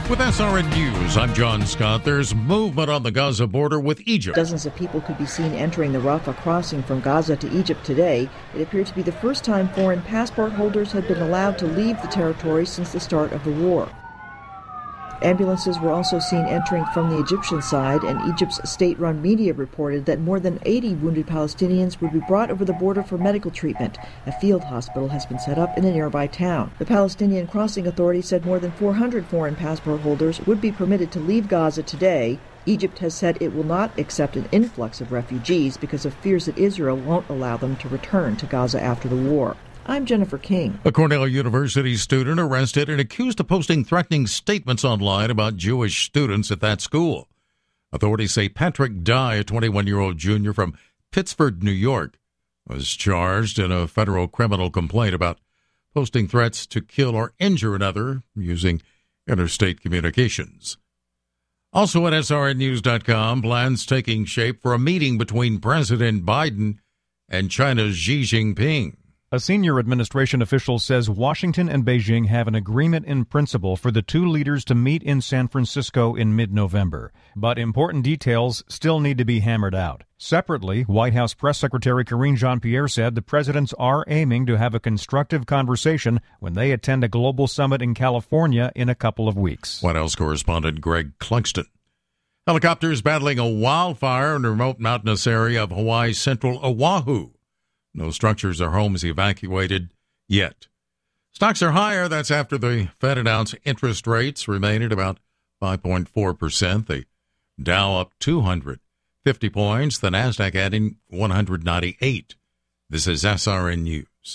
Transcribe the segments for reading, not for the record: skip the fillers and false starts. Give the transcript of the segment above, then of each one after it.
With SRN News, I'm John Scott. There's movement on the Gaza border with Egypt. Dozens of people could be seen entering the Rafah crossing from Gaza to Egypt today. It appeared to be the first time foreign passport holders had been allowed to leave the territory since the start of the war. Ambulances were also seen entering from the Egyptian side, and Egypt's state-run media reported that more than 80 wounded Palestinians would be brought over the border for medical treatment. A field hospital has been set up in a nearby town. The Palestinian Crossing Authority said more than 400 foreign passport holders would be permitted to leave Gaza today. Egypt has said it will not accept an influx of refugees because of fears that Israel won't allow them to return to Gaza after the war. I'm Jennifer King. A Cornell University student arrested and accused of posting threatening statements online about Jewish students at that school. Authorities say Patrick Dye, a 21-year-old junior from Pittsford, New York, was charged in a federal criminal complaint about posting threats to kill or injure another using interstate communications. Also at SRNnews.com, plans taking shape for a meeting between President Biden and China's Xi Jinping. A senior administration official says Washington and Beijing have an agreement in principle for the two leaders to meet in San Francisco in mid-November. But important details still need to be hammered out. Separately, White House Press Secretary Karine Jean-Pierre said the presidents are aiming to have a constructive conversation when they attend a global summit in California in a couple of weeks. White House correspondent Greg Clugston. Helicopters battling a wildfire in a remote mountainous area of Hawaii's central Oahu. No structures or homes evacuated yet. Stocks are higher. That's after the Fed announced interest rates remain at about 5.4%. The Dow up 250 points. The Nasdaq adding 198. This is SRN News.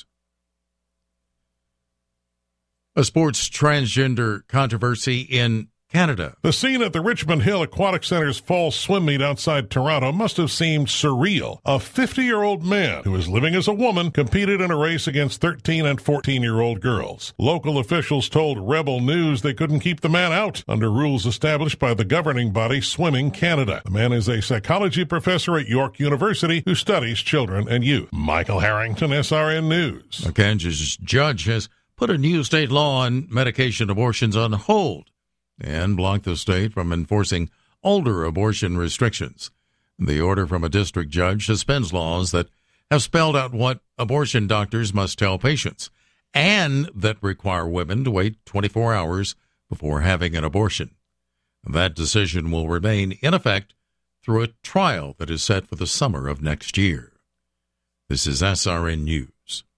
A sports transgender controversy in Canada. The scene at the Richmond Hill Aquatic Center's fall swim meet outside Toronto must have seemed surreal. A 50-year-old man who is living as a woman competed in a race against 13 and 14-year-old girls. Local officials told Rebel News they couldn't keep the man out under rules established by the governing body Swimming Canada. The man is a psychology professor at York University who studies children and youth. Michael Harrington, SRN News. A Kansas judge has put a new state law on medication abortions on hold and blocked the state from enforcing older abortion restrictions. The order from a district judge suspends laws that have spelled out what abortion doctors must tell patients and that require women to wait 24 hours before having an abortion. That decision will remain in effect through a trial that is set for the summer of next year. This is SRN News.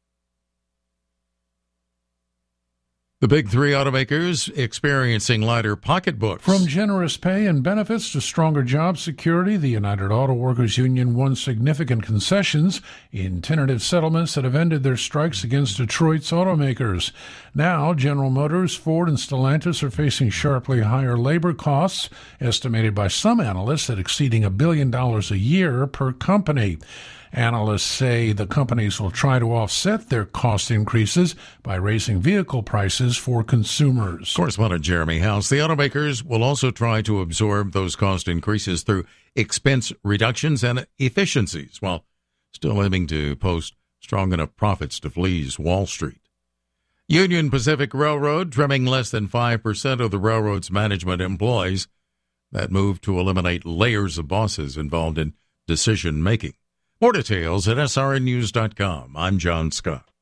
The big three automakers experiencing lighter pocketbooks. From generous pay and benefits to stronger job security, the United Auto Workers Union won significant concessions in tentative settlements that have ended their strikes against Detroit's automakers. Now, General Motors, Ford, and Stellantis are facing sharply higher labor costs, estimated by some analysts at exceeding $1 billion a year per company. Analysts say the companies will try to offset their cost increases by raising vehicle prices for consumers. Correspondent Jeremy House. The automakers will also try to absorb those cost increases through expense reductions and efficiencies, while still aiming to post strong enough profits to fleece Wall Street. Union Pacific Railroad trimming less than 5% of the railroad's management employees. That move to eliminate layers of bosses involved in decision-making. More details at srnnews.com. I'm John Scott.